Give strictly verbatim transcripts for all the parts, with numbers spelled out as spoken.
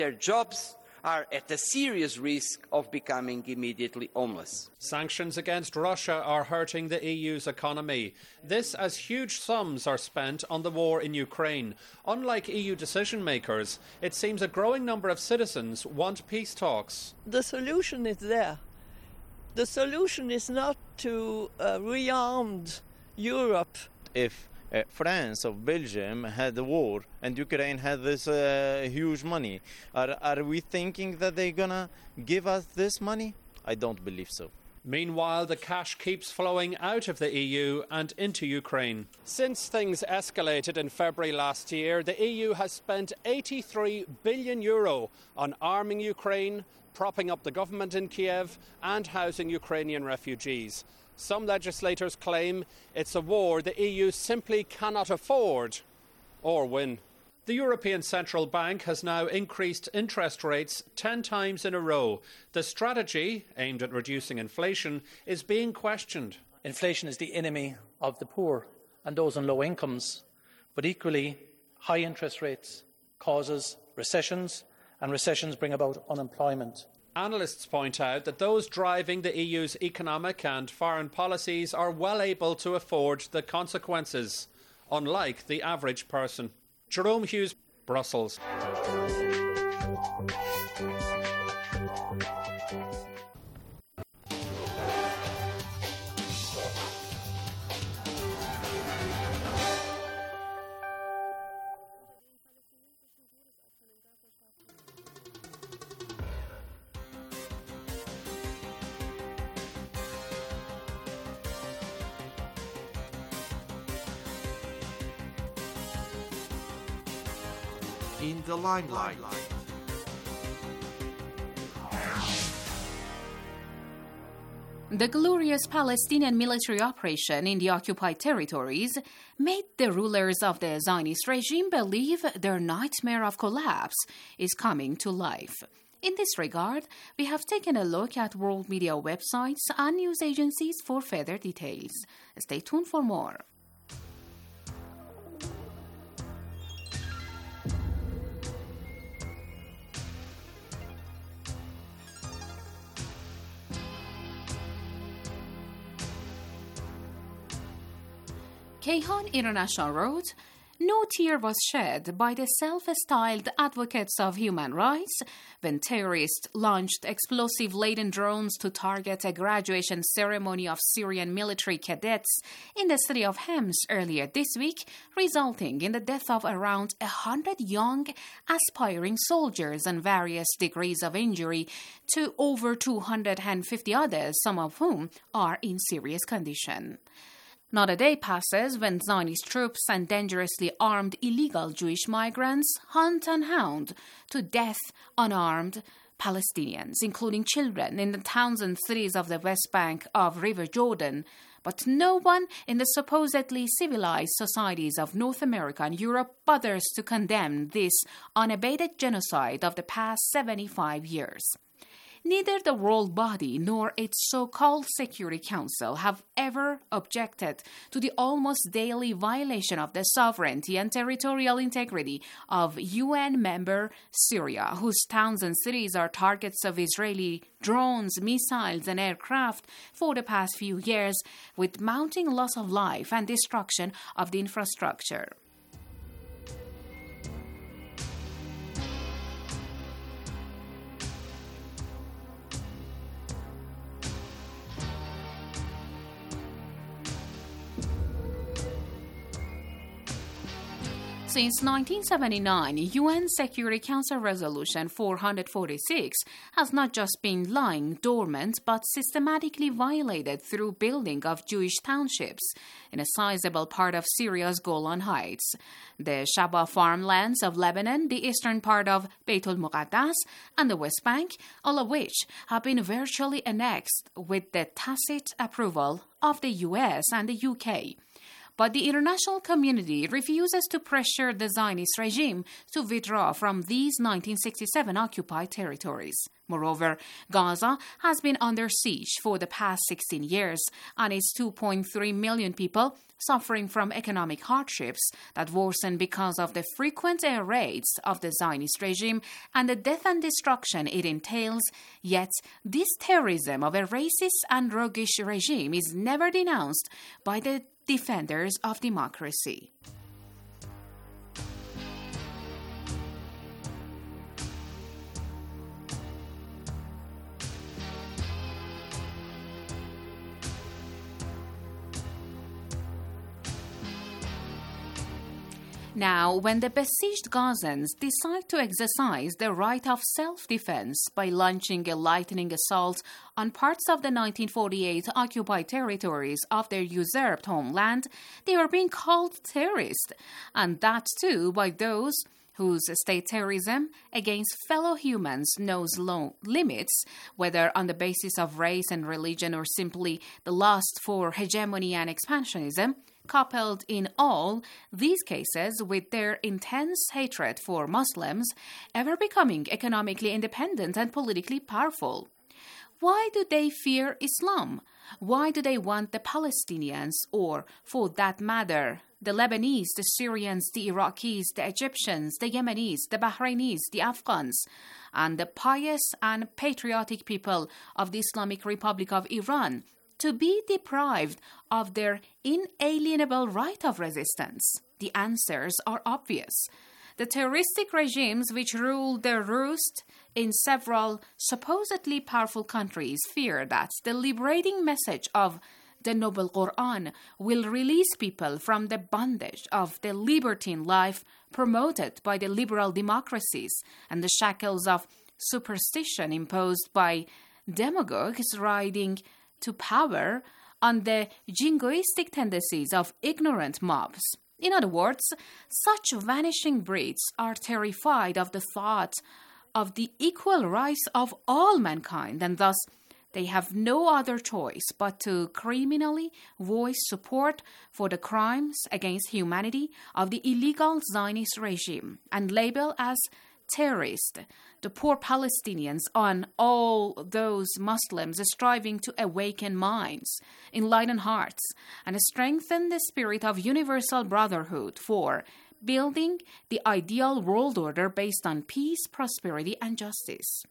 Their jobs are at a serious risk of becoming immediately homeless. Sanctions against Russia are hurting the E U's economy. This as huge sums are spent on the war in Ukraine. Unlike E U decision makers, it seems a growing number of citizens want peace talks. The solution is there. The solution is not to uh, rearm Europe. If uh, France or Belgium had the war and Ukraine had this uh, huge money, are, are we thinking that they're going to give us this money? I don't believe so. Meanwhile, the cash keeps flowing out of the E U and into Ukraine. Since things escalated in February last year, the E U has spent eighty-three billion euro on arming Ukraine, propping up the government in Kiev and housing Ukrainian refugees. Some legislators claim it's a war the E U simply cannot afford or win. The European Central Bank has now increased interest rates ten times in a row. The strategy, aimed at reducing inflation, is being questioned. Inflation is the enemy of the poor and those on low incomes. But equally, high interest rates causes recessions, and recessions bring about unemployment. Analysts point out that those driving the E U's economic and foreign policies are well able to afford the consequences, unlike the average person. Jerome Hughes, Brussels. In the limelight. The glorious Palestinian military operation in the occupied territories made the rulers of the Zionist regime believe their nightmare of collapse is coming to life. In this regard, we have taken a look at world media websites and news agencies for further details. Stay tuned for more. Kayhan International wrote, "No tear was shed by the self-styled advocates of human rights when terrorists launched explosive-laden drones to target a graduation ceremony of Syrian military cadets in the city of Homs earlier this week, resulting in the death of around one hundred young, aspiring soldiers and various degrees of injury to over two hundred fifty others, some of whom are in serious condition." Not a day passes when Zionist troops and dangerously armed illegal Jewish migrants hunt and hound to death unarmed Palestinians, including children, in the towns and cities of the West Bank of River Jordan. But no one in the supposedly civilized societies of North America and Europe bothers to condemn this unabated genocide of the past seventy-five years. Neither the world body nor its so-called Security Council have ever objected to the almost daily violation of the sovereignty and territorial integrity of U N member Syria, whose towns and cities are targets of Israeli drones, missiles, and aircraft for the past few years, with mounting loss of life and destruction of the infrastructure. Since nineteen seventy-nine, U N Security Council Resolution four forty-six has not just been lying dormant, but systematically violated through building of Jewish townships in a sizable part of Syria's Golan Heights, the Shaba farmlands of Lebanon, the eastern part of Beit al-Muqaddas, and the West Bank, all of which have been virtually annexed with the tacit approval of the U S and the U K. but the international community refuses to pressure the Zionist regime to withdraw from these nineteen sixty-seven occupied territories. Moreover, Gaza has been under siege for the past sixteen years, and its two point three million people suffering from economic hardships that worsen because of the frequent air raids of the Zionist regime and the death and destruction it entails. Yet, this terrorism of a racist and roguish regime is never denounced by the defenders of democracy. Now, when the besieged Gazans decide to exercise their right of self-defense by launching a lightning assault on parts of the nineteen forty-eight occupied territories of their usurped homeland, they are being called terrorists, and that too by those whose state terrorism against fellow humans knows no limits, whether on the basis of race and religion or simply the lust for hegemony and expansionism, coupled in all these cases with their intense hatred for Muslims, ever becoming economically independent and politically powerful. Why do they fear Islam? Why do they want the Palestinians, or, for that matter, the Lebanese, the Syrians, the Iraqis, the Egyptians, the Yemenis, the Bahrainis, the Afghans, and the pious and patriotic people of the Islamic Republic of Iran to be deprived of their inalienable right of resistance? The answers are obvious. The terroristic regimes which rule their roost in several supposedly powerful countries fear that the liberating message of the Noble Quran will release people from the bondage of the libertine life promoted by the liberal democracies and the shackles of superstition imposed by demagogues riding to power on the jingoistic tendencies of ignorant mobs. In other words, such vanishing breeds are terrified of the thought of the equal rights of all mankind, and thus they have no other choice but to criminally voice support for the crimes against humanity of the illegal Zionist regime and label as terrorist the poor Palestinians on all those Muslims striving to awaken minds, enlighten hearts, and strengthen the spirit of universal brotherhood for building the ideal world order based on peace, prosperity, and justice.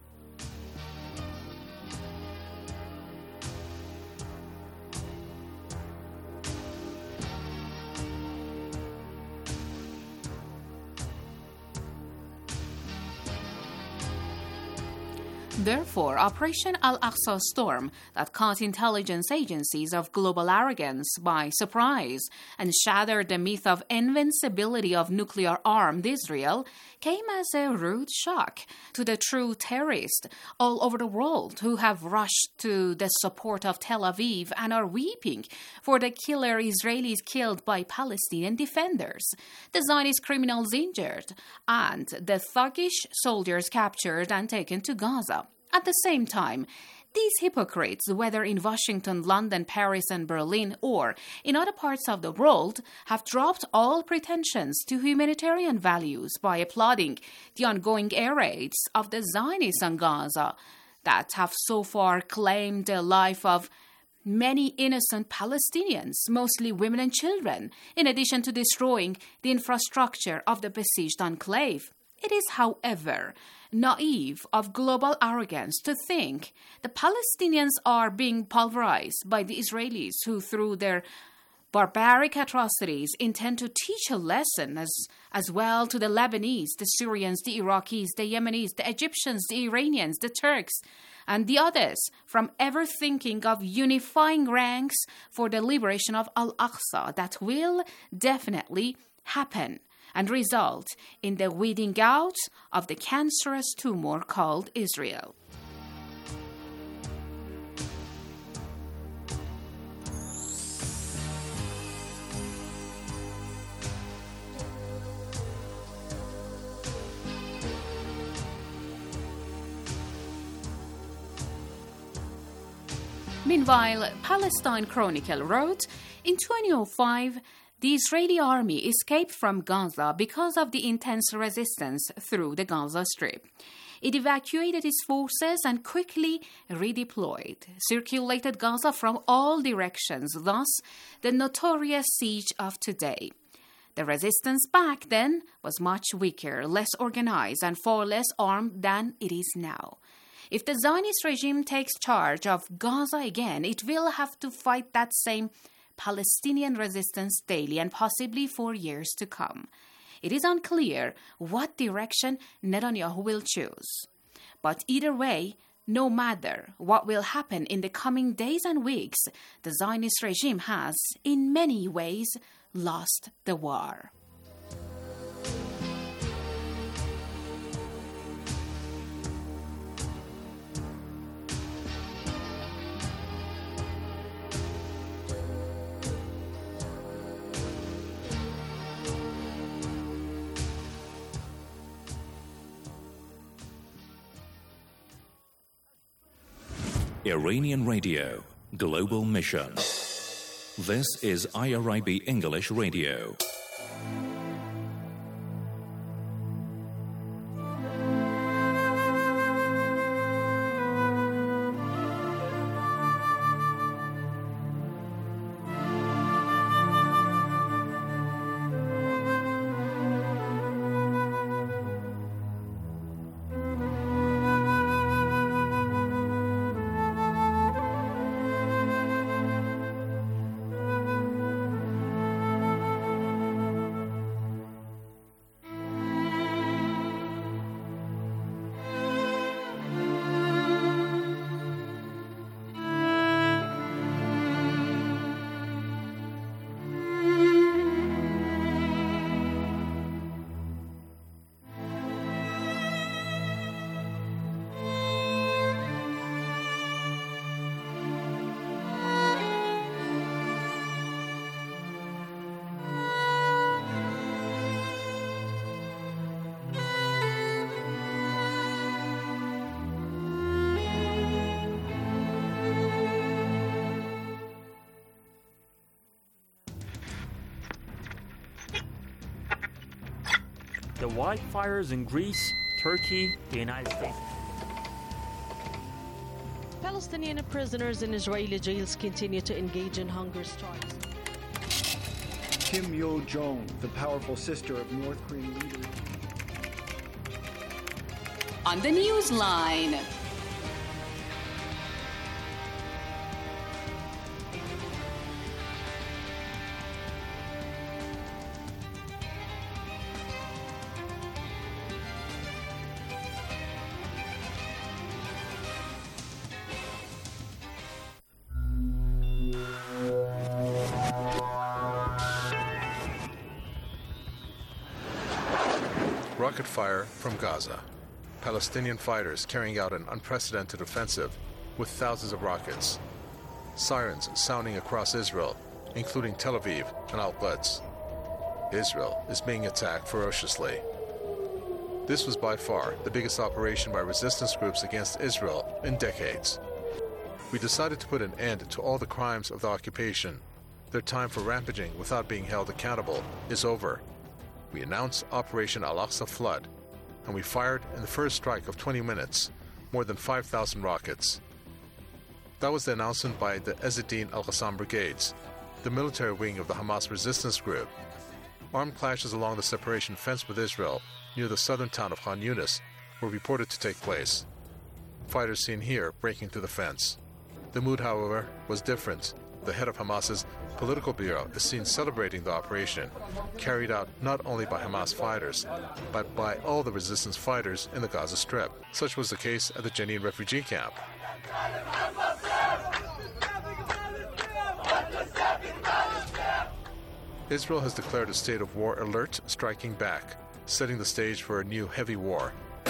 Therefore, Operation Al-Aqsa Storm, that caught intelligence agencies of global arrogance by surprise and shattered the myth of invincibility of nuclear-armed Israel, came as a rude shock to the true terrorists all over the world who have rushed to the support of Tel Aviv and are weeping for the killer Israelis killed by Palestinian defenders, the Zionist criminals injured, and the thuggish soldiers captured and taken to Gaza. At the same time, these hypocrites, whether in Washington, London, Paris, and Berlin, or in other parts of the world, have dropped all pretensions to humanitarian values by applauding the ongoing air raids of the Zionists on Gaza that have so far claimed the life of many innocent Palestinians, mostly women and children, in addition to destroying the infrastructure of the besieged enclave. It is, however, naive of global arrogance to think the Palestinians are being pulverized by the Israelis who, through their barbaric atrocities, intend to teach a lesson as, as well to the Lebanese, the Syrians, the Iraqis, the Yemenis, the Egyptians, the Iranians, the Turks, and the others from ever thinking of unifying ranks for the liberation of Al-Aqsa that will definitely happen and result in the weeding out of the cancerous tumor called Israel. Meanwhile, Palestine Chronicle wrote, In twenty oh five, the Israeli army escaped from Gaza because of the intense resistance through the Gaza Strip. It evacuated its forces and quickly redeployed, circulated Gaza from all directions, thus the notorious siege of today. The resistance back then was much weaker, less organized, and far less armed than it is now. If the Zionist regime takes charge of Gaza again, it will have to fight that same Palestinian resistance daily and possibly for years to come. It is unclear what direction Netanyahu will choose. But either way, no matter what will happen in the coming days and weeks, the Zionist regime has, in many ways, lost the war. Iranian Radio, Global Mission. This is I R I B English Radio. The wildfires in Greece, Turkey, the United States. Palestinian prisoners in Israeli jails continue to engage in hunger strikes. Kim Yo-jong, the powerful sister of North Korean leader. On the Newsline. Rocket fire from Gaza. Palestinian fighters carrying out an unprecedented offensive with thousands of rockets. Sirens sounding across Israel, including Tel Aviv and outlets. Israel is being attacked ferociously. This was by far the biggest operation by resistance groups against Israel in decades. We decided to put an end to all the crimes of the occupation. Their time for rampaging without being held accountable is over. We announced Operation Al-Aqsa Flood, and we fired in the first strike of twenty minutes, more than five thousand rockets. That was the announcement by the Ezzeddin al-Qassam Brigades, the military wing of the Hamas resistance group. Armed clashes along the separation fence with Israel, near the southern town of Khan Yunis, were reported to take place. Fighters seen here breaking through the fence. The mood, however, was different. The head of Hamas's political bureau is seen celebrating the operation, carried out not only by Hamas fighters, but by all the resistance fighters in the Gaza Strip. Such was the case at the Jenin refugee camp. Israel has declared a state of war alert, striking back, setting the stage for a new heavy war.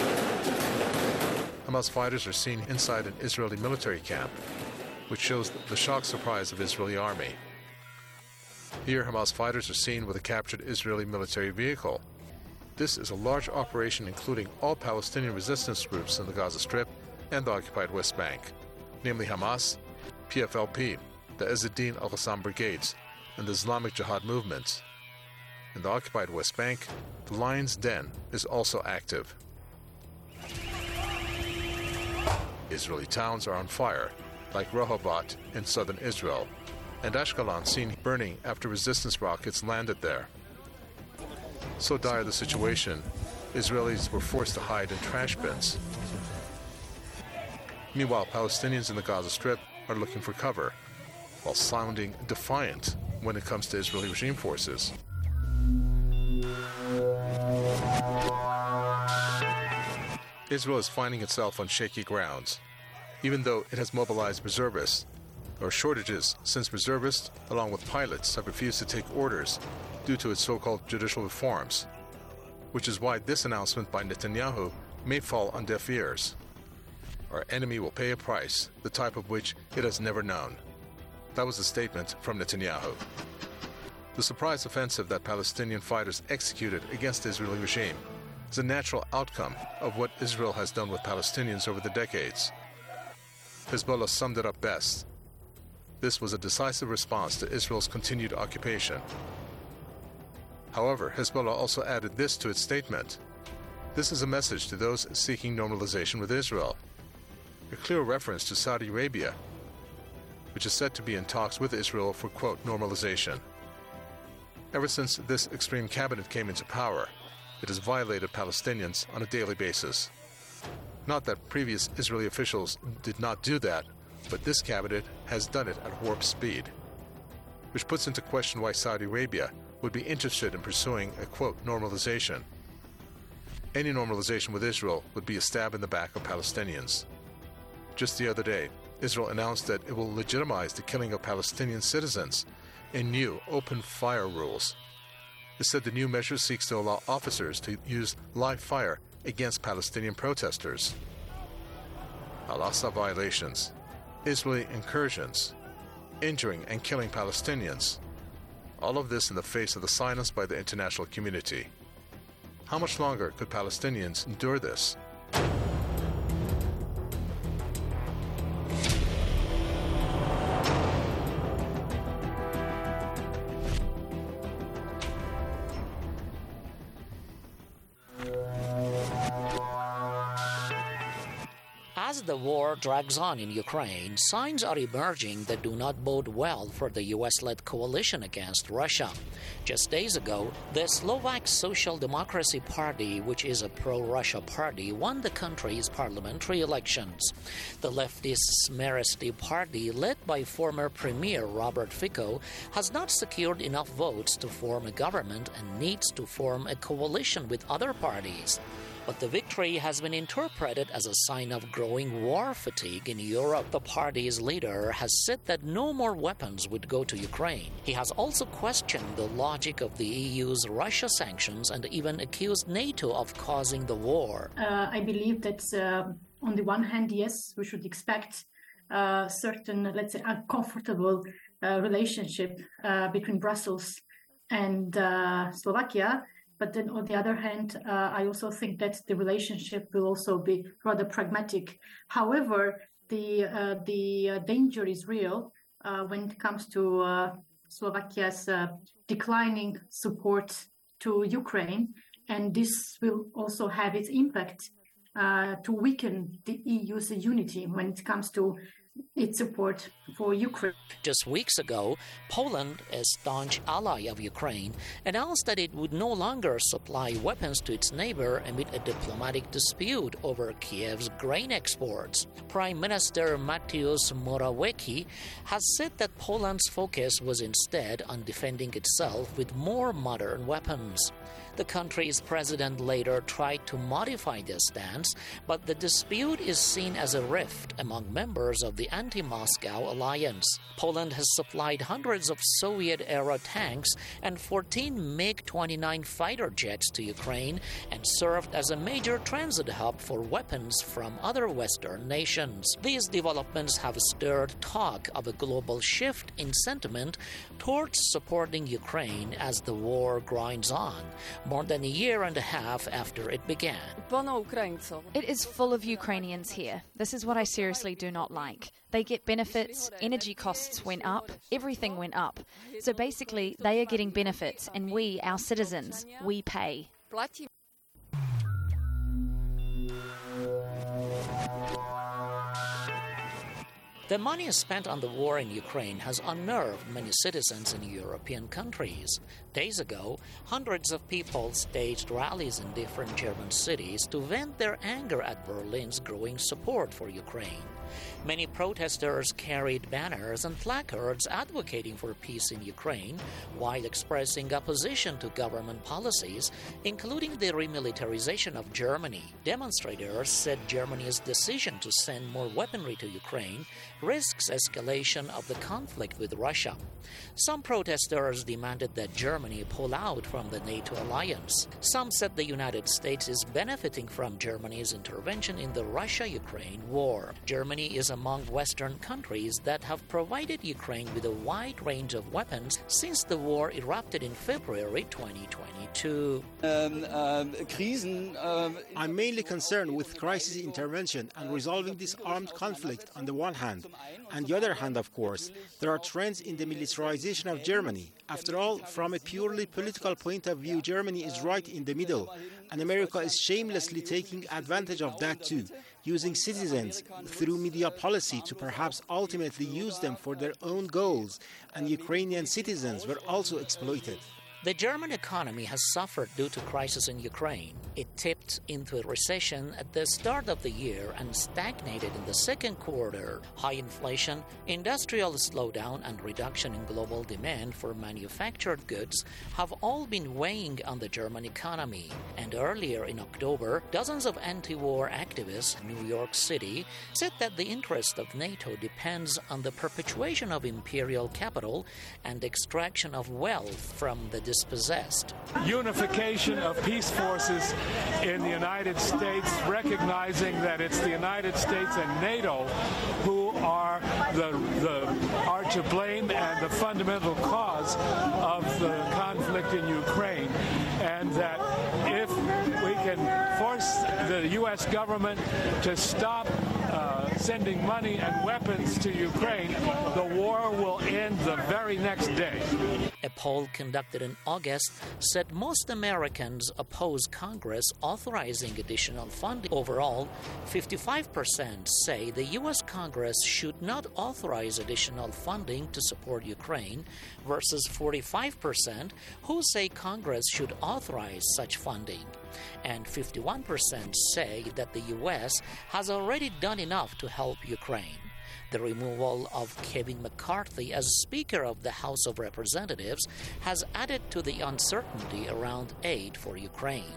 Hamas fighters are seen inside an Israeli military camp, which shows the shock surprise of Israeli army. Here, Hamas fighters are seen with a captured Israeli military vehicle. This is a large operation including all Palestinian resistance groups in the Gaza Strip and the occupied West Bank, namely Hamas, P F L P, the Ezzeddin al-Qassam Brigades, and the Islamic Jihad movement. In the occupied West Bank, the Lion's Den is also active. Israeli towns are on fire, like Rehoboth in southern Israel, and Ashkelon seen burning after resistance rockets landed there. So dire the situation, Israelis were forced to hide in trash bins. Meanwhile, Palestinians in the Gaza Strip are looking for cover, while sounding defiant when it comes to Israeli regime forces. Israel is finding itself on shaky grounds. Even though it has mobilized reservists, there are shortages since reservists, along with pilots, have refused to take orders due to its so-called judicial reforms, which is why this announcement by Netanyahu may fall on deaf ears. Our enemy will pay a price, the type of which it has never known. That was a statement from Netanyahu. The surprise offensive that Palestinian fighters executed against the Israeli regime is a natural outcome of what Israel has done with Palestinians over the decades. Hezbollah summed it up best. This was a decisive response to Israel's continued occupation. However, Hezbollah also added this to its statement. This is a message to those seeking normalization with Israel. A clear reference to Saudi Arabia, which is said to be in talks with Israel for, quote, normalization. Ever since this extreme cabinet came into power, it has violated Palestinians on a daily basis. Not that previous Israeli officials did not do that, but this cabinet has done it at warp speed, which puts into question why Saudi Arabia would be interested in pursuing a, quote, normalization. Any normalization with Israel would be a stab in the back of Palestinians. Just the other day, Israel announced that it will legitimize the killing of Palestinian citizens in new open fire rules. It said the new measure seeks to allow officers to use live fire against Palestinian protesters. Al-Aqsa violations, Israeli incursions, injuring and killing Palestinians. All of this in the face of the silence by the international community. How much longer could Palestinians endure this? As the war drags on in Ukraine, signs are emerging that do not bode well for the U S-led coalition against Russia. Just days ago, the Slovak Social Democracy Party, which is a pro-Russia party, won the country's parliamentary elections. The leftist Smeresti party, led by former Premier Robert Fico, has not secured enough votes to form a government and needs to form a coalition with other parties. But the victory has been interpreted as a sign of growing war fatigue in Europe. The party's leader has said that no more weapons would go to Ukraine. He has also questioned the logic of the E U's Russia sanctions and even accused NATO of causing the war. Uh, I believe that uh, on the one hand, yes, we should expect uh, certain, let's say, uncomfortable uh, relationship uh, between Brussels and uh, Slovakia. But then on the other hand, uh, I also think that the relationship will also be rather pragmatic. However, the uh, the uh, danger is real uh, when it comes to uh, Slovakia's uh, declining support to Ukraine. And this will also have its impact uh, to weaken the E U's unity when it comes to its support for Ukraine. Just weeks ago, Poland, a staunch ally of Ukraine, announced that it would no longer supply weapons to its neighbor amid a diplomatic dispute over Kiev's grain exports. Prime Minister Mateusz Morawiecki has said that Poland's focus was instead on defending itself with more modern weapons. The country's president later tried to modify this stance, but the dispute is seen as a rift among members of the anti-Moscow alliance. Poland has supplied hundreds of Soviet-era tanks and fourteen MiG twenty-nine fighter jets to Ukraine and served as a major transit hub for weapons from other Western nations. These developments have stirred talk of a global shift in sentiment towards supporting Ukraine as the war grinds on, more than a year and a half after it began. It is full of Ukrainians here. This is what I seriously do not like. They get benefits, energy costs went up, everything went up. So basically, they are getting benefits, and we, our citizens, we pay. The money spent on the war in Ukraine has unnerved many citizens in European countries. Days ago, hundreds of people staged rallies in different German cities to vent their anger at Berlin's growing support for Ukraine. Many protesters carried banners and placards advocating for peace in Ukraine, while expressing opposition to government policies, including the remilitarization of Germany. Demonstrators said Germany's decision to send more weaponry to Ukraine risks escalation of the conflict with Russia. Some protesters demanded that Germany pull out from the NATO alliance. Some said the United States is benefiting from Germany's intervention in the Russia-Ukraine war. Germany is among Western countries that have provided Ukraine with a wide range of weapons since the war erupted in February twenty twenty-two. Um, um, krisen, um, I'm mainly concerned with crisis intervention and resolving this armed conflict on the one hand. On the other hand, of course, there are trends in the militarization of Germany. After all, from a purely political point of view, Germany is right in the middle, and America is shamelessly taking advantage of that too, using citizens through media policy to perhaps ultimately use them for their own goals, and Ukrainian citizens were also exploited. The German economy has suffered due to crisis in Ukraine. It tipped into a recession at the start of the year and stagnated in the second quarter. High inflation, industrial slowdown, and reduction in global demand for manufactured goods have all been weighing on the German economy. And earlier in October, dozens of anti-war activists in New York City said that the interest of NATO depends on the perpetuation of imperial capital and extraction of wealth from the dispossessed. Unification of peace forces in the United States, recognizing that it's the United States and NATO who are the, the are to blame and the fundamental cause of the conflict in Ukraine, and that if we can force the U S government to stop uh, sending money and weapons to Ukraine, the war will end the very next day. A poll conducted in August said most Americans oppose Congress authorizing additional funding. Overall, fifty-five percent say the U S Congress should not authorize additional funding to support Ukraine, versus forty-five percent who say Congress should authorize such funding. And fifty-one percent say that the U S has already done enough to help Ukraine. The removal of Kevin McCarthy as Speaker of the House of Representatives has added to the uncertainty around aid for Ukraine.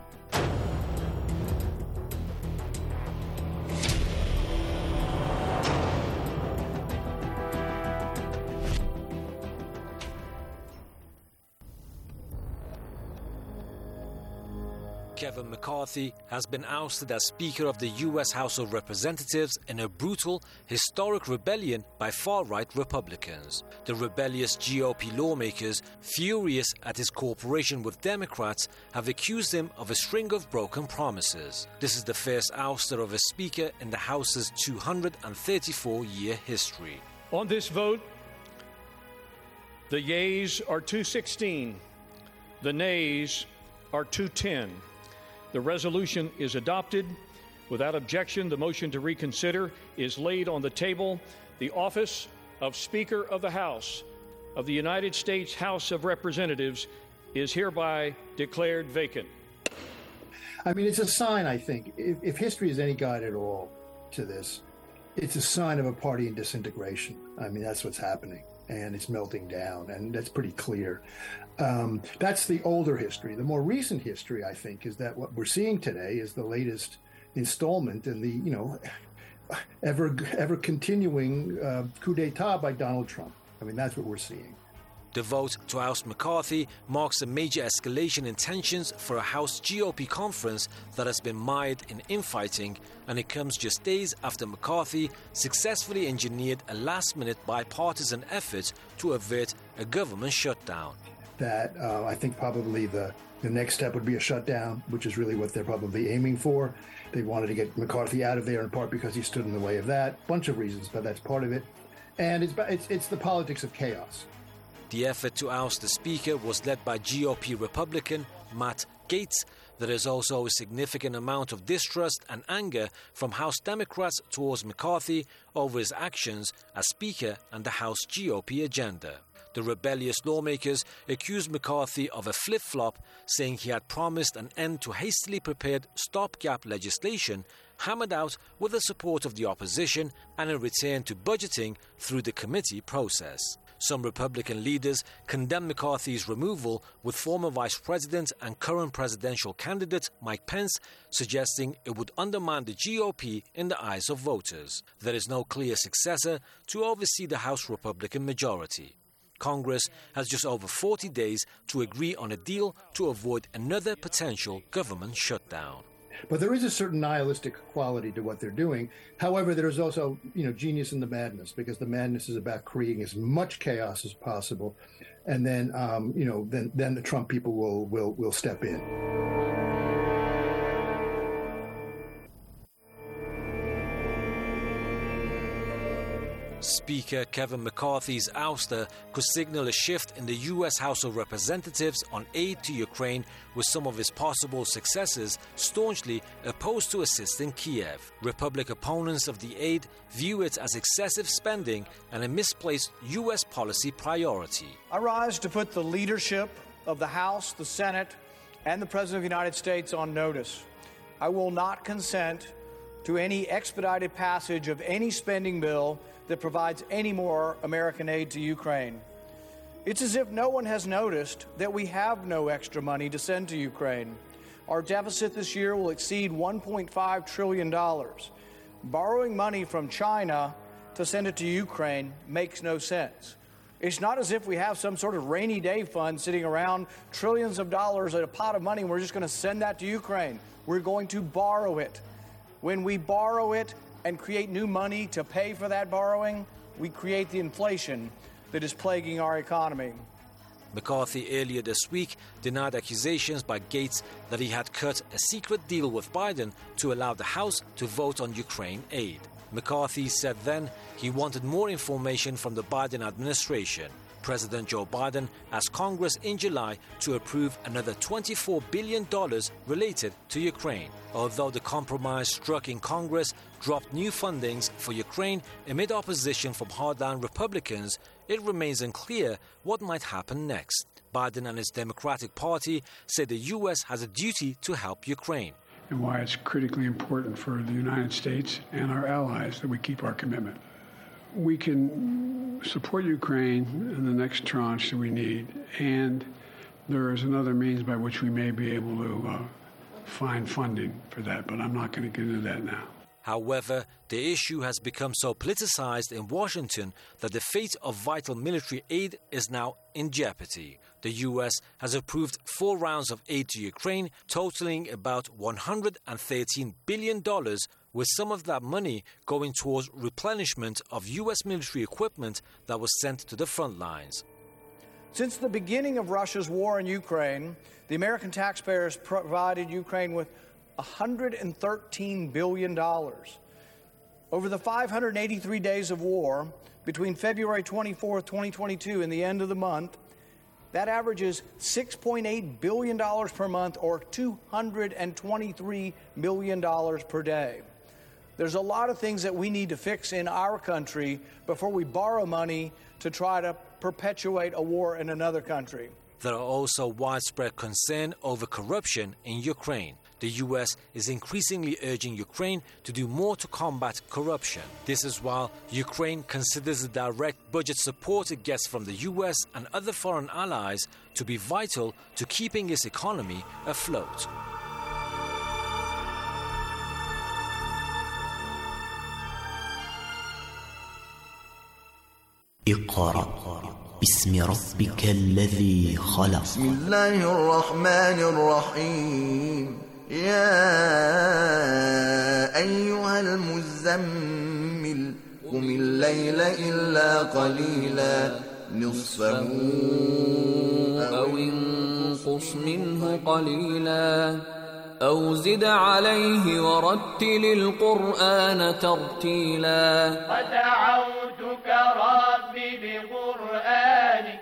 Kevin McCarthy has been ousted as Speaker of the U S House of Representatives in a brutal, historic rebellion by far-right Republicans. The rebellious G O P lawmakers, furious at his cooperation with Democrats, have accused him of a string of broken promises. This is the first ouster of a Speaker in the House's two hundred thirty-four year history. On this vote, the yeas are two sixteen, the nays are two ten. The resolution is adopted. Without objection, the motion to reconsider is laid on the table. The office of Speaker of the House of the United States House of Representatives is hereby declared vacant. I mean, it's a sign, I think, if, if history is any guide at all to this, it's a sign of a party in disintegration. I mean, that's what's happening, and it's melting down, and that's pretty clear. Um, that's the older history. The more recent history, I think, is that what we're seeing today is the latest installment in the, you know, ever ever continuing uh, coup d'etat by Donald Trump. I mean, that's what we're seeing. The vote to oust McCarthy marks a major escalation in tensions for a House G O P conference that has been mired in infighting, and it comes just days after McCarthy successfully engineered a last-minute bipartisan effort to avert a government shutdown. that uh, I think probably the, the next step would be a shutdown, which is really what they're probably aiming for. They wanted to get McCarthy out of there in part because he stood in the way of that. Bunch of reasons, but that's part of it. And it's it's, it's the politics of chaos. The effort to oust the Speaker was led by G O P Republican Matt Gaetz. There is also a significant amount of distrust and anger from House Democrats towards McCarthy over his actions as Speaker and the House G O P agenda. The rebellious lawmakers accused McCarthy of a flip-flop, saying he had promised an end to hastily prepared stopgap legislation hammered out with the support of the opposition and a return to budgeting through the committee process. Some Republican leaders condemned McCarthy's removal, with former Vice President and current presidential candidate Mike Pence suggesting it would undermine the G O P in the eyes of voters. There is no clear successor to oversee the House Republican majority. Congress has just over forty days to agree on a deal to avoid another potential government shutdown. But there is a certain nihilistic quality to what they're doing. However, there's also, you know, genius in the madness, because the madness is about creating as much chaos as possible, and then, um, you know, then then the Trump people will will will step in. Speaker Kevin McCarthy's ouster could signal a shift in the U S House of Representatives on aid to Ukraine, with some of his possible successors staunchly opposed to assisting Kiev. Republican opponents of the aid view it as excessive spending and a misplaced U S policy priority. I rise to put the leadership of the House, the Senate, and the President of the United States on notice. I will not consent to any expedited passage of any spending bill that provides any more American aid to Ukraine. It's as if no one has noticed that we have no extra money to send to Ukraine. Our deficit this year will exceed one point five trillion dollars. Borrowing money from China to send it to Ukraine makes no sense. It's not as if we have some sort of rainy day fund sitting around, trillions of dollars in a pot of money, and we're just going to send that to Ukraine. We're going to borrow it. When we borrow it and create new money to pay for that borrowing, we create the inflation that is plaguing our economy. McCarthy earlier this week denied accusations by Gaetz that he had cut a secret deal with Biden to allow the House to vote on Ukraine aid. McCarthy said then he wanted more information from the Biden administration. President Joe Biden asked Congress in July to approve another twenty-four billion dollars related to Ukraine. Although the compromise struck in Congress dropped new fundings for Ukraine amid opposition from hardline Republicans, it remains unclear what might happen next. Biden and his Democratic Party say the U S has a duty to help Ukraine. And why it's critically important for the United States and our allies that we keep our commitment. We can support Ukraine in the next tranche that we need, and there is another means by which we may be able to uh, find funding for that, but I'm not going to get into that now. However, the issue has become so politicized in Washington that the fate of vital military aid is now in jeopardy. The U S has approved four rounds of aid to Ukraine, totaling about one hundred thirteen billion dollars, with some of that money going towards replenishment of U S military equipment that was sent to the front lines. Since the beginning of Russia's war in Ukraine, the American taxpayers provided Ukraine with one hundred thirteen billion dollars. Over the five hundred eighty-three days of war, between February twenty-fourth, twenty twenty-two and the end of the month, that averages six point eight billion dollars per month, or two hundred twenty-three million dollars per day. There's a lot of things that we need to fix in our country before we borrow money to try to perpetuate a war in another country. There are also widespread concern over corruption in Ukraine. The U S is increasingly urging Ukraine to do more to combat corruption. This is while Ukraine considers the direct budget support it gets from the U S and other foreign allies to be vital to keeping its economy afloat. اقرأ باسم ربك الذي خلق بسم الله الرحمن الرحيم يا أيها المزمل قم الليل إلا قليلا نصفه أو انقص منه قليلا أو زد عليه ورتل القرآن ترتيلا ودعوتك ربي بقرآنك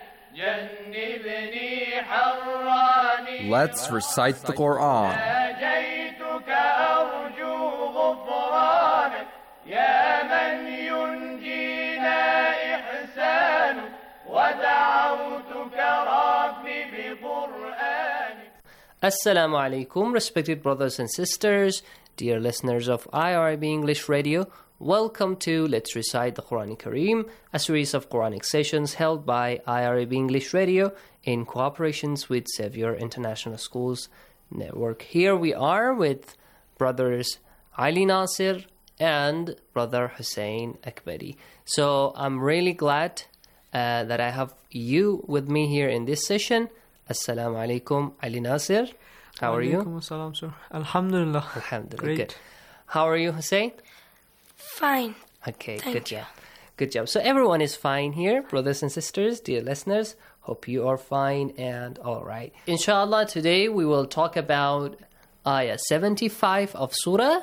جنبني حراني. Let's recite the Quran. ناجيتك أرجو غفرانك يا من ينجينا إحسانك ودعوتك ربي بقرآنك. Assalamu alaikum, respected brothers and sisters, dear listeners of I R I B English Radio. Welcome to Let's Recite the Quran Kareem, a series of Quranic sessions held by I R I B English Radio in cooperation with Xavier International Schools Network. Here we are with brothers Ali Nasir and brother Hussein Akbari. So I'm really glad uh, that I have you with me here in this session. Assalamu alaikum, Ali Nasir. How are you? Alaikum assalam, sir. Alhamdulillah. Alhamdulillah. Great. Good. How are you, Hussein? Fine. Okay, Thank good you. job. Good job. So everyone is fine here, brothers and sisters, dear listeners. Hope you are fine and all right. Inshallah, today we will talk about Ayah seventy-five of Surah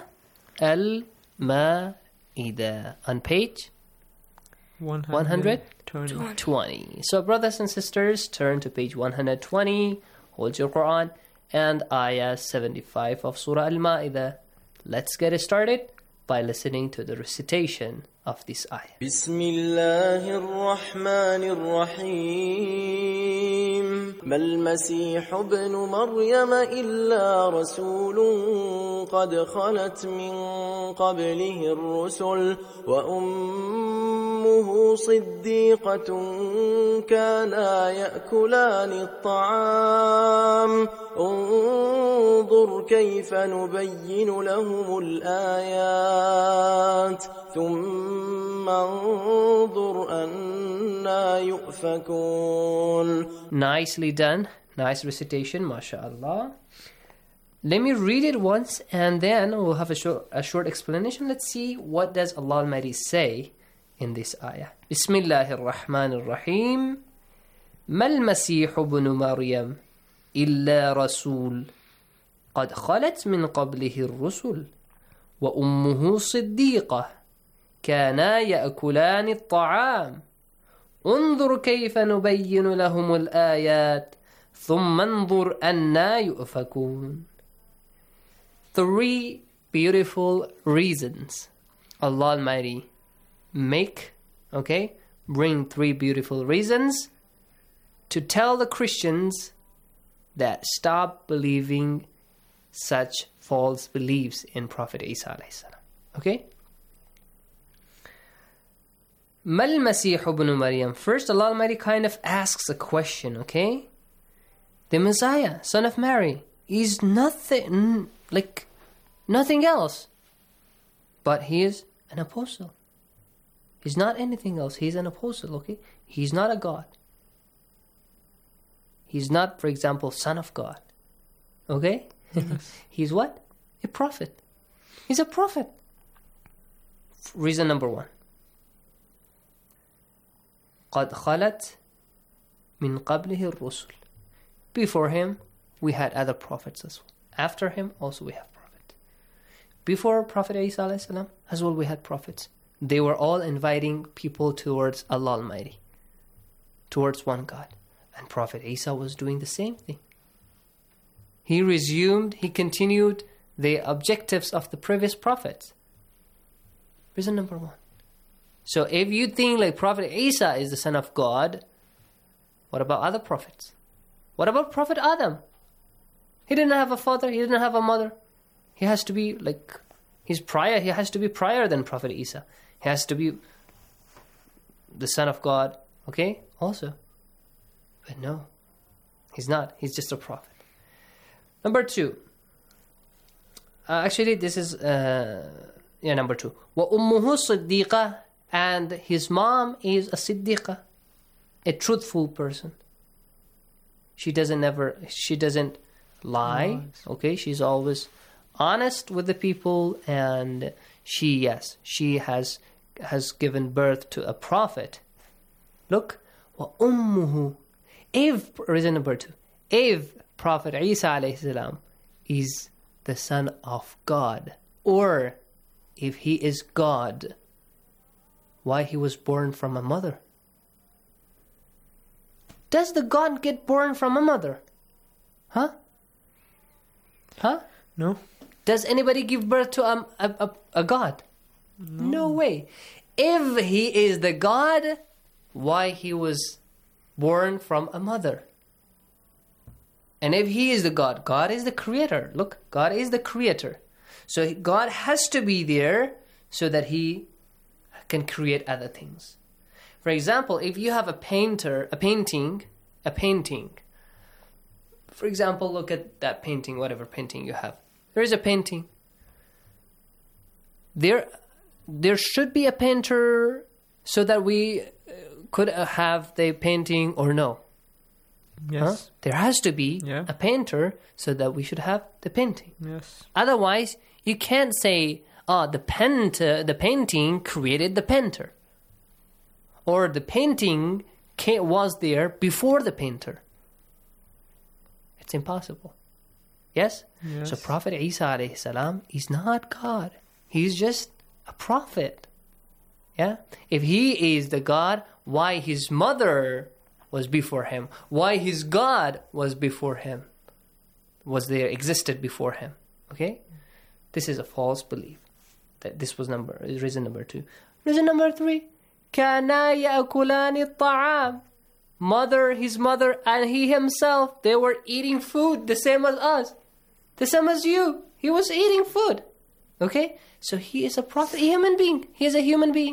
Al-Ma'idah on page one hundred twenty. twenty. So brothers and sisters, turn to page one hundred twenty, hold your Quran, and Ayah seventy-five of Surah Al-Ma'idah. Let's get it started by listening to the recitation of this ayah. بسم الله الرحمن الرحيم ما المسيح ابن مريم إلا رسول قد خلت من قبله الرسل وأمه صديقة كانا يأكلان الطعام انظر كيف نبين لهم الآيات ثم انظر أنا يؤفكون. Nicely done. Nice recitation, mashallah. Let me read it once and then we'll have a short, a short explanation. Let's see what does Allah Almighty say in this ayah. Bismillahir Rahmanir Rahim. ما المسيح ابن مريم إلا رسول قد خلت من قبله الرسل وأمه صديقة كانا يأكلان الطعام انظر كيف نبين لهم الآيات ثم انظر أنا يؤفكون. Three beautiful reasons Allah Almighty make, okay, bring three beautiful reasons to tell the Christians that stop believing such false beliefs in Prophet Isa alayhi salam. Okay? Mal Masih ibn Maryam. First, Allah Almighty kind of asks a question, okay? The Messiah, son of Mary, is nothing, like, nothing else. But he is an apostle. He's not anything else. He's an apostle, okay? He's not a God. He's not, for example, son of God. Okay? Yes. He's what? A prophet. He's a prophet. Reason number one. قَدْ خَلَتْ مِنْ قَبْلِهِ الرُّسُلِ. Before him, we had other prophets as well. After him, also we have prophets. Before Prophet Isa alayhi salam, as well we had prophets. They were all inviting people towards Allah Almighty, towards one God. And Prophet Isa was doing the same thing. He resumed, he continued the objectives of the previous prophets. Reason number one. So if you think like Prophet Isa is the son of God, what about other prophets? What about Prophet Adam? He didn't have a father, he didn't have a mother. He has to be like, he's prior, he has to be prior than Prophet Isa. He has to be the son of God, okay, also. But no, he's not. He's just a prophet. Number two. Uh, actually, this is, uh, yeah, number two. وَأُمُّهُ صِدِّيقَةٌ. And his mom is a siddiqah, a truthful person. She doesn't never, she doesn't lie, okay? She's always honest with the people, and she, yes, she has has given birth to a prophet. Look, وأمه. If, reason number two, if Prophet Isa alayhi salam is the son of God, or if he is God, why he was born from a mother? Does the God get born from a mother? Huh? Huh? No. Does anybody give birth to a, a, a, a God? No. No way. If he is the God, why he was born from a mother? And if he is the God, God is the creator. Look, God is the creator. So God has to be there so that he can create other things. For example, if you have a painter, a painting, a painting. For example, look at that painting, whatever painting you have. There is a painting. There, there should be a painter so that we could have the painting or no. Yes. Huh? There has to be yeah. a painter so that we should have the painting. Yes. Otherwise, you can't say, oh, the painter, the painting created the painter. Or the painting came, was there before the painter. It's impossible. Yes? Yes. So Prophet Isa alayhi salam is not God. He's just a prophet. Yeah? If he is the God, why his mother was before him? Why his God was before him? Was there, existed before him? Okay? This is a false belief. That this was number reason number two. Reason number three. كَانَا يَأْكُلَانِ الطَّعَامِ. Mother, his mother, and he himself, they were eating food the same as us. The same as you. He was eating food. Okay? So he is a prophet, a human being. He is a human being.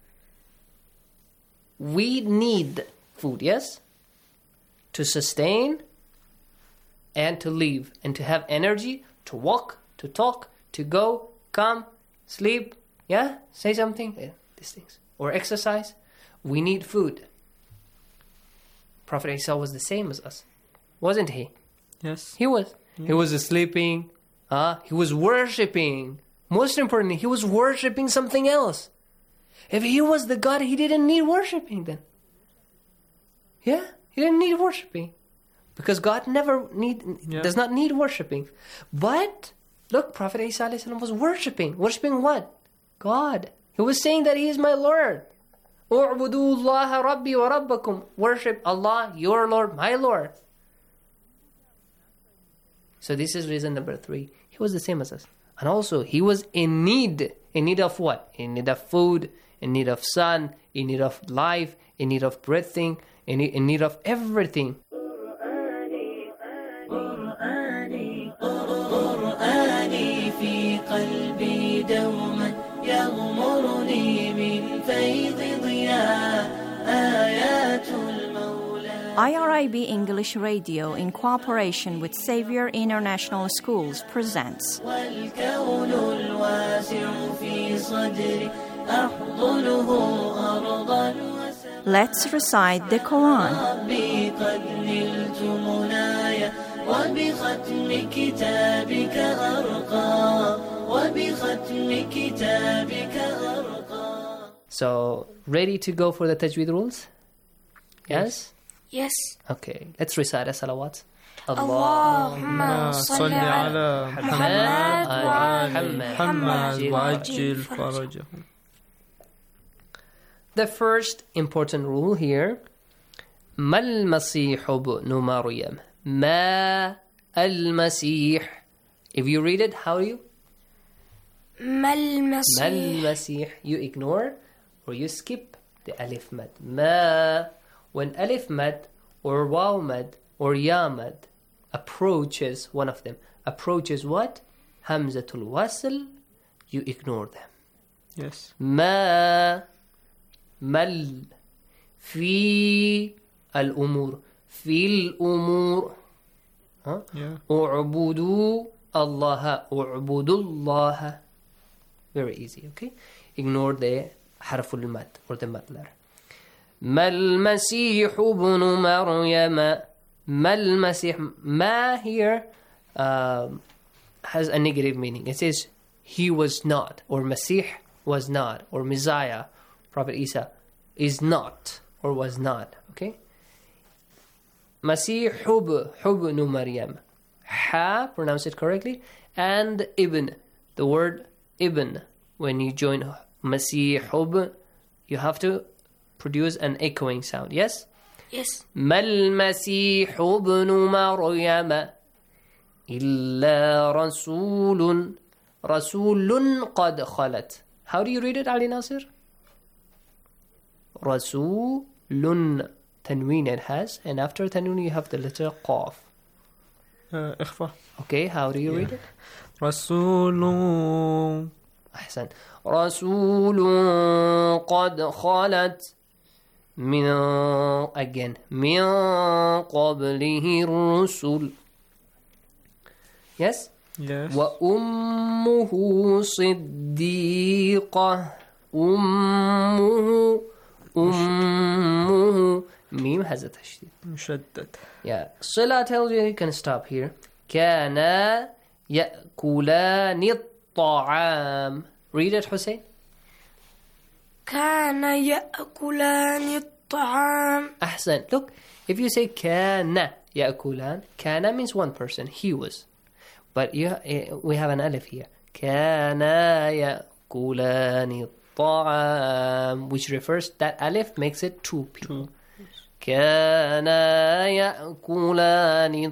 We need food, yes? To sustain and to live and to have energy to walk, to talk, to go, come, sleep, yeah? Say something, yeah, these things. Or exercise. We need food. Prophet Isa was the same as us, wasn't he? Yes. He was. Yeah. He was sleeping. Uh, he was worshipping. Most importantly, he was worshipping something else. If he was the God, he didn't need worshipping then. Yeah, he didn't need worshipping. Because God never need yeah. does not need worshipping. But, look, Prophet Isa alayhi salam was worshipping. Worshipping what? God. He was saying that he is my Lord. اعبدوا الله ربي وربكم. Worship Allah, your Lord, my Lord. So this is reason number three. He was the same as us. And also, he was in need. In need of what? In need of food, in need of sun, in need of life, in need of breathing, in need, in need of everything. I R I B English Radio, in cooperation with Xavier International Schools, presents Let's Recite the Quran. So, ready to go for the tajweed rules? Yes? Yes. Okay, let's recite a salawat. اللهم صل على محمد وآل محمد وعجل فرجه. The first important rule here, ما المسيح ابن مريم. ما المسيح. If you read it, how do you? ما المسيح. ما المسيح. You ignore or you skip the alif mad. ما. When alif mad or waw mad or ya mad approaches one of them, approaches what? Hamzatul wasl, you ignore them. Yes. ما مل في الأمور في الأمور ها اعبدوا الله اعبدوا الله. Very easy, okay? Ignore the حرف المد or the mad letter. ما المسيح ابن مريم. ما المسيح. ما here um, has a negative meaning. It says he was not, or Masih was not, or Messiah, Prophet Isa, is not, or was not. Okay. Masih ibn Maryam. Ha, pronounce it correctly. And ibn, the word ibn. When you join Masih, you have to produce an echoing sound. Yes? Yes. ما المسيح ابن مريم إلا رسول رسول قد خلت. How do you read it, Ali Nasir? رسول tanween it has, and after tanween you have the letter qaf. Uh, إخفاء. Okay, how do you yeah. read it? رسول أحسن. رسول قد خلت من again من قبله الرسل. Yes? Yes. وأمه صديقة. أمه أمه ميم has a تشديد. مشدد. Yeah. صلة tells you you can stop here. كان يأكلان الطعام. Read it, Hussein. كان يأكلان الطعام. أحسن. Look, if you say كان يأكلان, كان means one person, he was. But you, we have an alif here. كان يأكلان الطعام, which refers, that alif makes it two people. كان يأكلان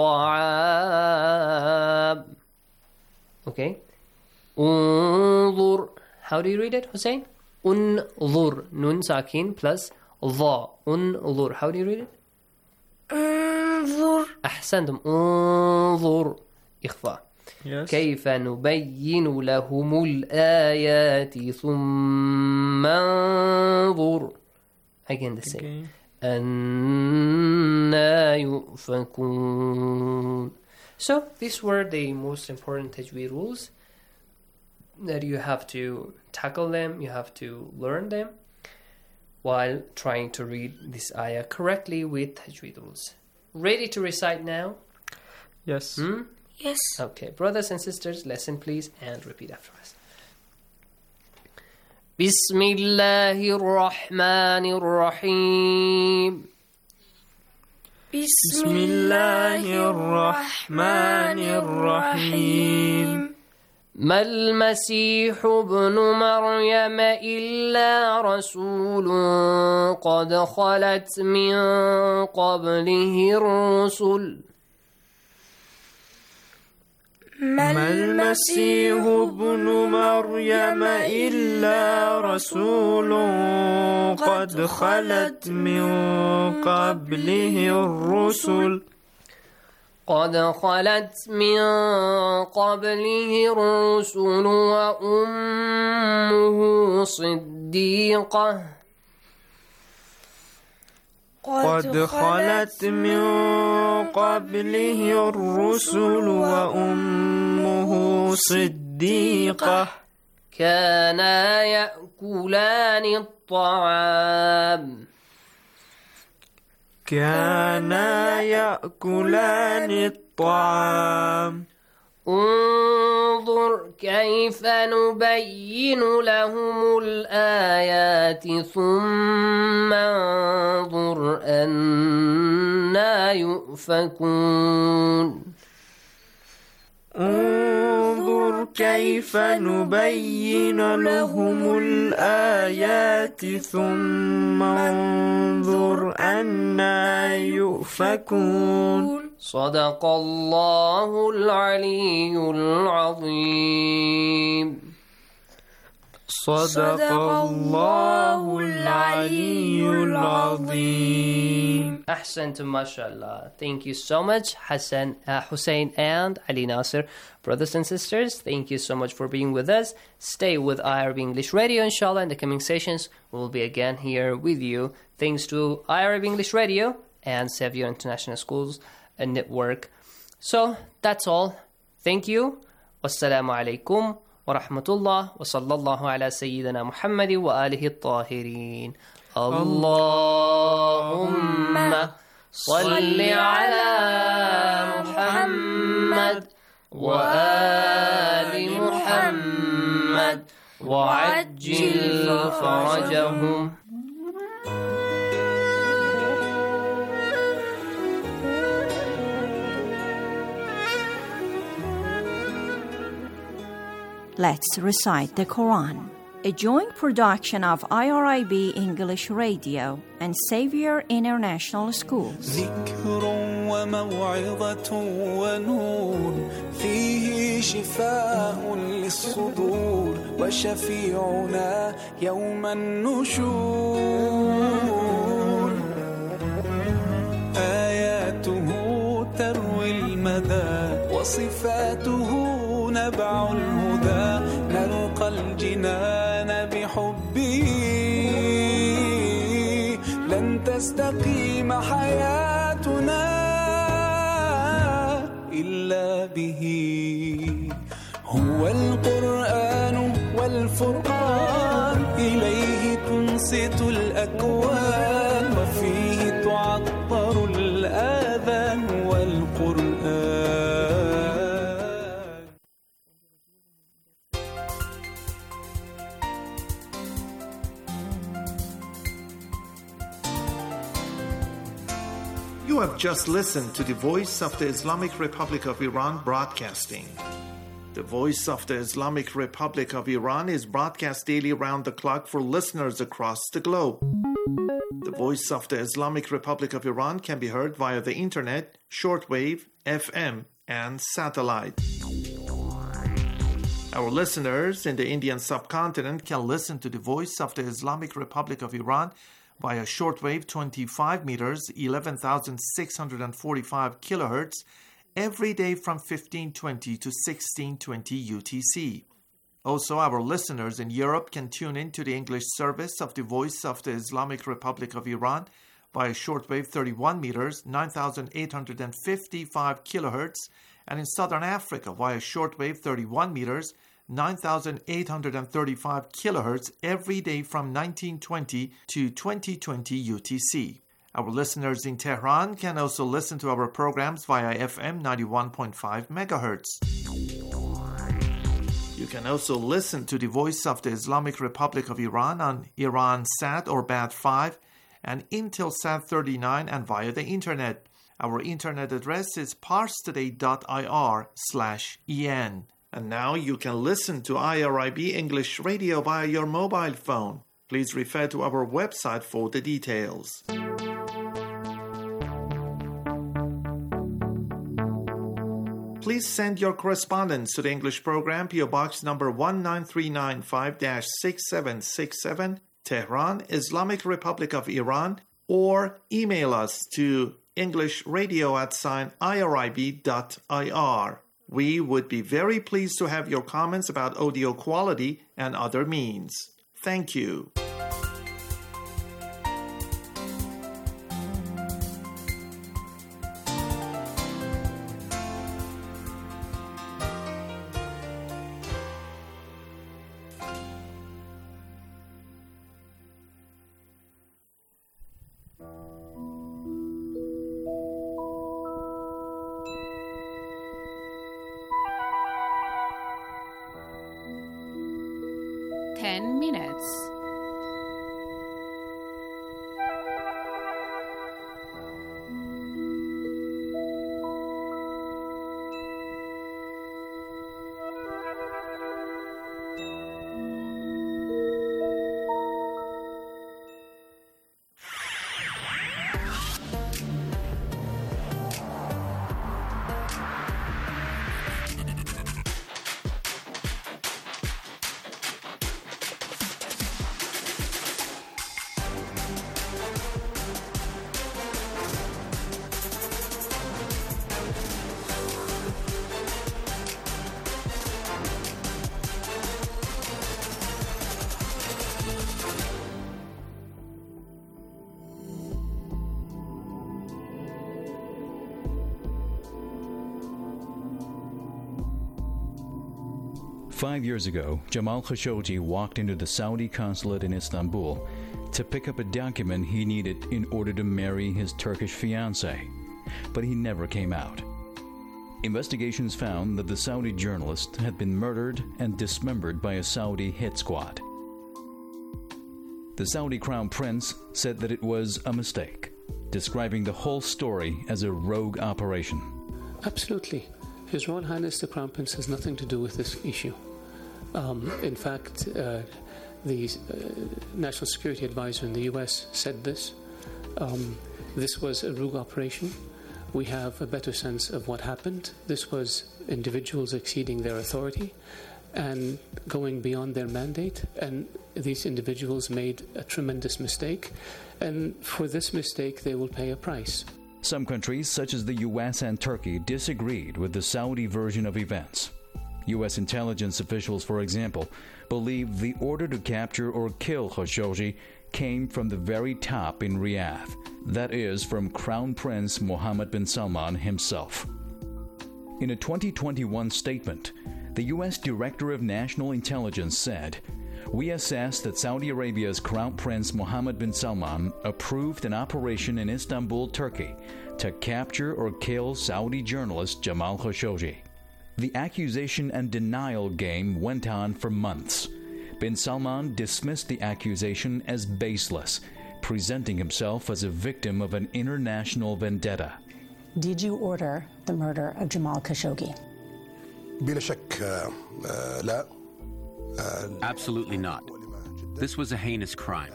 الطعام. Okay. انظر. How do you read it, Hussein? انظر. Nun sakin plus ظا. انظر. How do you read it? انظر. أحسنتم. انظر. إخفاء. Yes. كيف نبين لهم الآيات ثم انظر. Again the same. Okay. أنا يؤفكون. So these were the most important tajweed rules that you have to tackle them, you have to learn them while trying to read this ayah correctly with tajweed rules. Ready to recite now? Yes. Hmm? Yes. Okay, brothers and sisters, listen please and repeat after us. بسم الله الرحمن الرحيم. بسم الله الرحمن الرحيم. ما المسيح ابن مريم إلا رسول قد خلت من قبله الرسل. ما المسيح ابن مريم إلا رسول قد خلت من قبله الرسل. قد خلت من قبله الرسل وأمه صديقة. قد خلت من قبله الرسل وأمه صديقة. كانا يأكلان الطعام. كانا يأكلان الطعام. انظر كيف نبين لهم الآيات ثم انظر أنا يؤفكون. انظر كيف نبين لهم الآيات ثم انظر أنا يؤفكون. صدق الله العلي العظيم. صدق الله العلي العظيم. أحسنتم ما شاء الله. Thank you so much, Hassan, uh, Hussein and Ali Nasir. Brothers and sisters, thank you so much for being with us. Stay with I R B English Radio, inshallah. In the coming sessions, we will be again here with you. Thanks to I R B English Radio and Xavier International Schools and Network. So, that's all. Thank you. Wassalamu alaikum. ورحمة الله وصلى الله على سيدنا محمد وآله الطاهرين. اللهم صل على محمد وآل محمد وعجل فرجهم. Let's recite the Quran. A joint production of I R I B English Radio and Xavier International Schools. ذكر وموعظة ونور فيه شفاء للصدور وشفيعنا يوم النشور آياته تروي المدى وصفاته نبع الهدى نلقى الجنان بحبه لن تستقيم حياتنا إلا به هو القرآن والفرقان إليه تنصت الأكوان وفيه تعطر الآذان والقرآن. You have just listened to the Voice of the Islamic Republic of Iran broadcasting. The Voice of the Islamic Republic of Iran is broadcast daily around the clock for listeners across the globe. The Voice of the Islamic Republic of Iran can be heard via the internet, shortwave, F M, and satellite. Our listeners in the Indian subcontinent can listen to the Voice of the Islamic Republic of Iran via shortwave twenty-five meters, eleven thousand six hundred forty-five kilohertz, every day from fifteen twenty to sixteen twenty U T C. Also, our listeners in Europe can tune in to the English service of the Voice of the Islamic Republic of Iran via shortwave thirty-one meters, nine thousand eight hundred fifty-five kilohertz, and in Southern Africa via shortwave thirty-one meters, nine thousand eight hundred thirty-five kilohertz every day from nineteen twenty to twenty twenty U T C. Our listeners in Tehran can also listen to our programs via F M ninety-one point five megahertz. You can also listen to the Voice of the Islamic Republic of Iran on Iransat or B A T five and Intelsat thirty-nine and via the internet. Our internet address is parstoday.ir slash en. And now you can listen to I R I B English Radio via your mobile phone. Please refer to our website for the details. Please send your correspondence to the English program, P O Box number one nine three nine five dash six seven six seven, Tehran, Islamic Republic of Iran, or email us to englishradio at sign irib dot ir. We would be very pleased to have your comments about audio quality and other means. Thank you. Ten minutes. Five years ago, Jamal Khashoggi walked into the Saudi consulate in Istanbul to pick up a document he needed in order to marry his Turkish fiancée, but he never came out. Investigations found that the Saudi journalist had been murdered and dismembered by a Saudi hit squad. The Saudi Crown Prince said that it was a mistake, describing the whole story as a rogue operation. Absolutely. His Royal Highness the Crown Prince has nothing to do with this issue. Um, in fact, uh, the uh, National Security Advisor in the U S said this. Um, this was a rogue operation. We have a better sense of what happened. This was individuals exceeding their authority and going beyond their mandate, and these individuals made a tremendous mistake, and for this mistake they will pay a price. Some countries, such as the U S and Turkey, disagreed with the Saudi version of events. U S intelligence officials, for example, believe the order to capture or kill Khashoggi came from the very top in Riyadh, that is, from Crown Prince Mohammed bin Salman himself. In a twenty twenty-one statement, the U S Director of National Intelligence said, "We assess that Saudi Arabia's Crown Prince Mohammed bin Salman approved an operation in Istanbul, Turkey, to capture or kill Saudi journalist Jamal Khashoggi." The accusation and denial game went on for months. Bin Salman dismissed the accusation as baseless, presenting himself as a victim of an international vendetta. Did you order the murder of Jamal Khashoggi? Absolutely not. This was a heinous crime.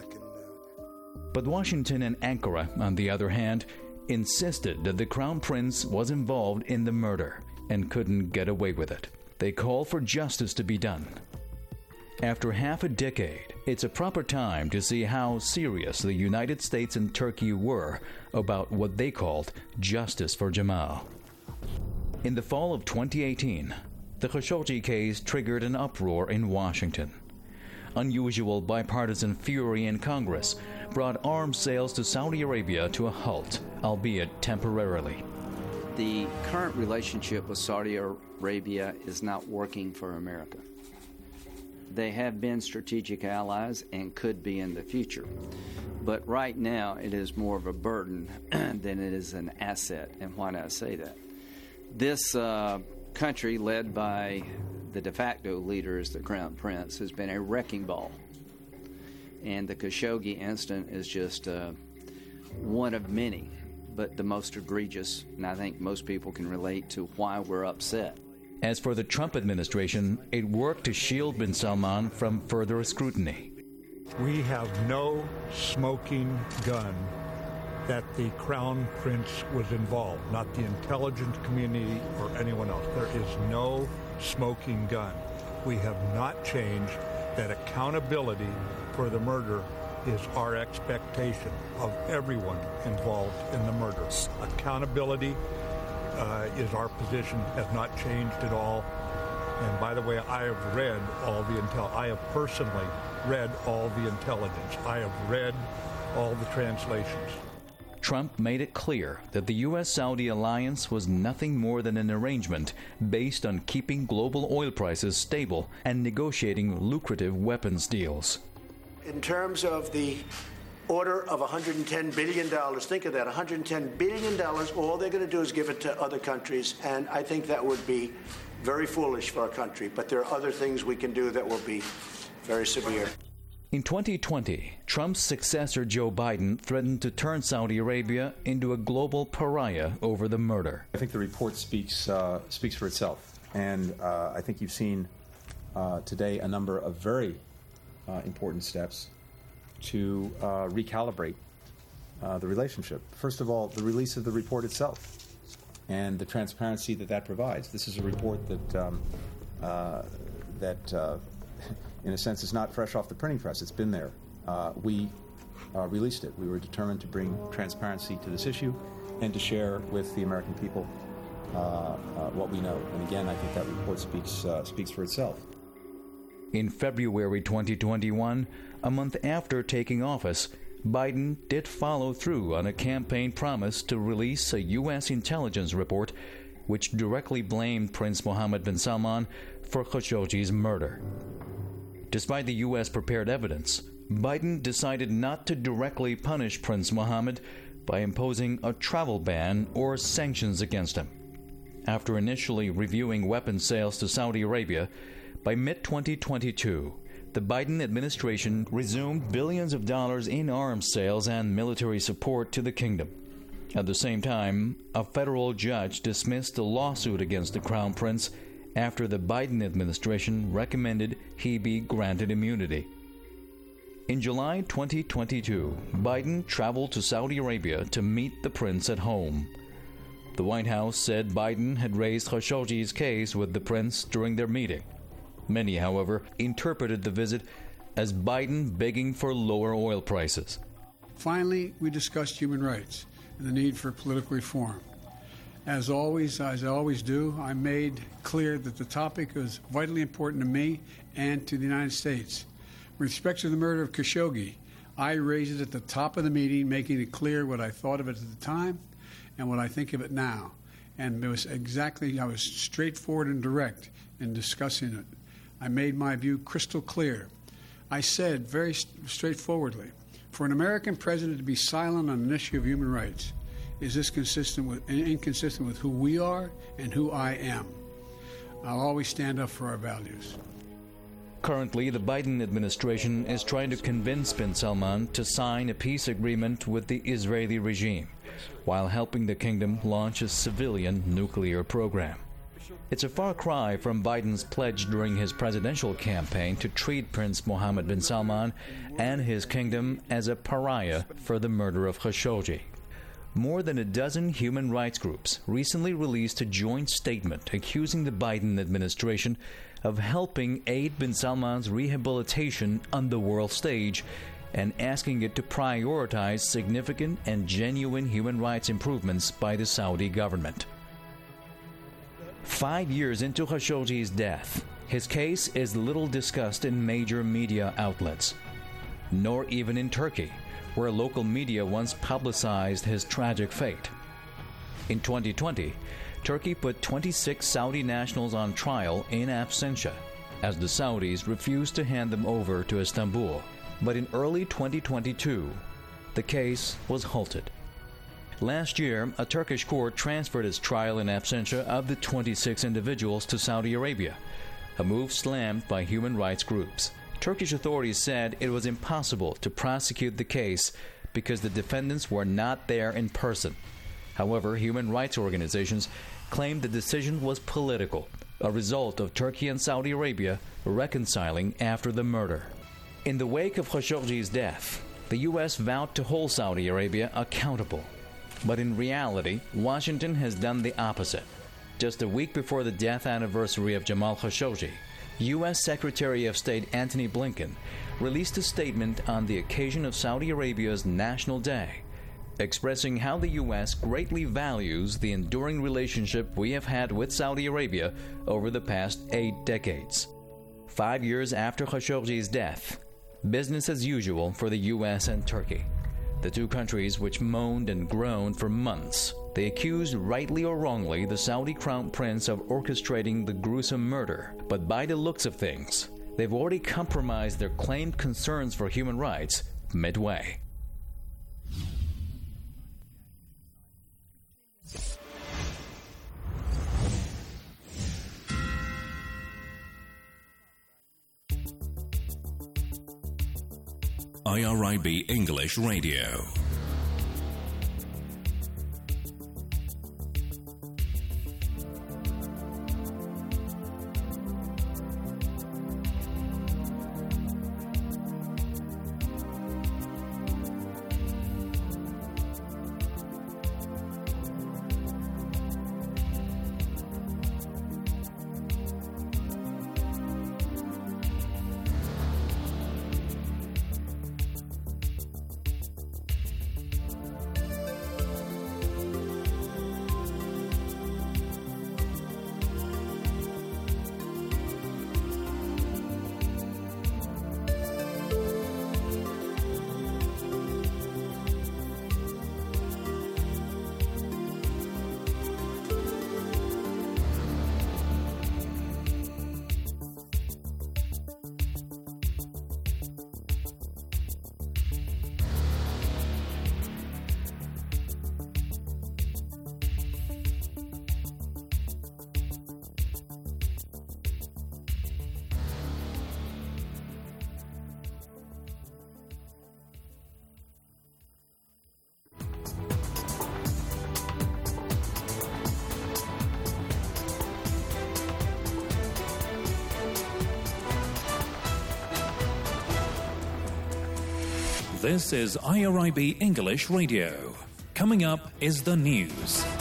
But Washington and Ankara, on the other hand, insisted that the Crown Prince was involved in the murder and couldn't get away with it. They called for justice to be done. After half a decade, it's a proper time to see how serious the United States and Turkey were about what they called justice for Jamal. In the fall of twenty eighteen, the Khashoggi case triggered an uproar in Washington. Unusual bipartisan fury in Congress brought arms sales to Saudi Arabia to a halt, albeit temporarily. The current relationship with Saudi Arabia is not working for America. They have been strategic allies and could be in the future. But right now, it is more of a burden than it is an asset. And why do I say that? This uh, country, led by the de facto leader as the Crown Prince, has been a wrecking ball. And the Khashoggi incident is just uh, one of many, but the most egregious, and I think most people can relate to why we're upset. As for the Trump administration, it worked to shield bin Salman from further scrutiny. We have no smoking gun that the Crown Prince was involved, not the intelligence community or anyone else. There is no smoking gun. We have not changed that accountability for the murder is our expectation of everyone involved in the murder. Accountability uh, is our position, has not changed at all. And by the way, I have read all the intel. I have personally read all the intelligence. I have read all the translations. Trump made it clear that the U S-Saudi alliance was nothing more than an arrangement based on keeping global oil prices stable and negotiating lucrative weapons deals. In terms of the order of one hundred ten billion dollars, think of that, one hundred ten billion dollars, all they're going to do is give it to other countries, and I think that would be very foolish for our country. But there are other things we can do that will be very severe. In twenty twenty, Trump's successor Joe Biden threatened to turn Saudi Arabia into a global pariah over the murder. I think the report speaks uh, speaks for itself, and uh, I think you've seen uh, today a number of very uh, important steps to uh, recalibrate uh, the relationship. First of all, the release of the report itself and the transparency that that provides. This is a report that um, uh, that. Uh, in a sense, it's not fresh off the printing press. It's been there. Uh, we uh, released it. We were determined to bring transparency to this issue and to share with the American people uh, uh, what we know. And again, I think that report speaks uh, speaks for itself. In February twenty twenty-one, a month after taking office, Biden did follow through on a campaign promise to release a U S intelligence report which directly blamed Prince Mohammed bin Salman for Khashoggi's murder. Despite the U S prepared evidence, Biden decided not to directly punish Prince Mohammed by imposing a travel ban or sanctions against him. After initially reviewing weapons sales to Saudi Arabia, by mid twenty twenty-two, the Biden administration resumed billions of dollars in arms sales and military support to the kingdom. At the same time, a federal judge dismissed a lawsuit against the Crown Prince after the Biden administration recommended he be granted immunity. In July twenty twenty-two, Biden traveled to Saudi Arabia to meet the prince at home. The White House said Biden had raised Khashoggi's case with the prince during their meeting. Many, however, interpreted the visit as Biden begging for lower oil prices. Finally, we discussed human rights and the need for political reform. As always, as I always do, I made clear that the topic was vitally important to me and to the United States. With respect to the murder of Khashoggi, I raised it at the top of the meeting, making it clear what I thought of it at the time and what I think of it now. And it was exactly, I was straightforward and direct in discussing it. I made my view crystal clear. I said very straightforwardly, for an American president to be silent on an issue of human rights, is this consistent with, inconsistent with who we are and who I am? I'll always stand up for our values. Currently, the Biden administration is trying to convince bin Salman to sign a peace agreement with the Israeli regime, while helping the kingdom launch a civilian nuclear program. It's a far cry from Biden's pledge during his presidential campaign to treat Prince Mohammed bin Salman and his kingdom as a pariah for the murder of Khashoggi. More than a dozen human rights groups recently released a joint statement accusing the Biden administration of helping aid bin Salman's rehabilitation on the world stage and asking it to prioritize significant and genuine human rights improvements by the Saudi government. Five years into Khashoggi's death, his case is little discussed in major media outlets, nor even in Turkey, where local media once publicized his tragic fate. In twenty twenty, Turkey put twenty-six Saudi nationals on trial in absentia, as the Saudis refused to hand them over to Istanbul. But in early twenty twenty-two, the case was halted. Last year, a Turkish court transferred its trial in absentia of the twenty-six individuals to Saudi Arabia, a move slammed by human rights groups. Turkish authorities said it was impossible to prosecute the case because the defendants were not there in person. However, human rights organizations claimed the decision was political, a result of Turkey and Saudi Arabia reconciling after the murder. In the wake of Khashoggi's death, the U S vowed to hold Saudi Arabia accountable. But in reality, Washington has done the opposite. Just a week before the death anniversary of Jamal Khashoggi, U S Secretary of State Antony Blinken released a statement on the occasion of Saudi Arabia's National Day, expressing how the U S greatly values the enduring relationship we have had with Saudi Arabia over the past eight decades. Five years after Khashoggi's death, business as usual for the U S and Turkey, the two countries which moaned and groaned for months. They accused, rightly or wrongly, the Saudi crown prince of orchestrating the gruesome murder. But by the looks of things, they've already compromised their claimed concerns for human rights midway. I R I B English Radio. This is I R I B English Radio. Coming up is the news.